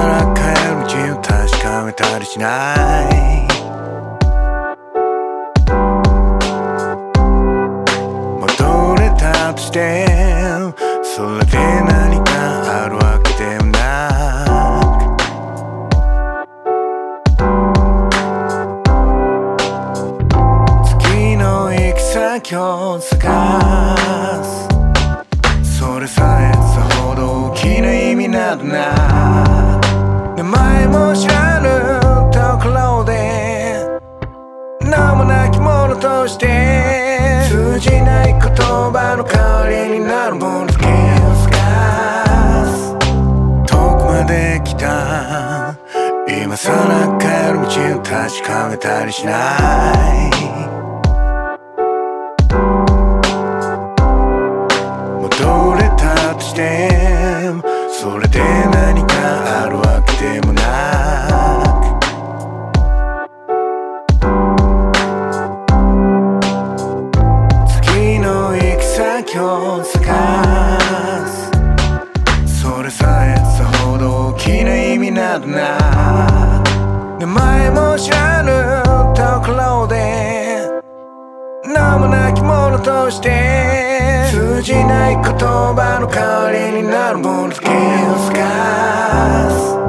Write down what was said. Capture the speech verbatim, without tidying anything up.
ら帰る道を確かめたりしない。戻れたとしてそれで何かあるわけでもなく、次の行き先を探す、それさえさほど大きな意味などない。名前も知らぬところで名もなきものとして通じない言葉の代わりになるものだけを探す。遠くまで来た今さら帰る道を確かめたりしない。戻れたとしてそれで何かあるわけでもなく、次の行き先を探す、それさえさほど大きな意味などない。名前も知らぬところで名もなきものとして通じない言葉の代わりになるものだけを探す。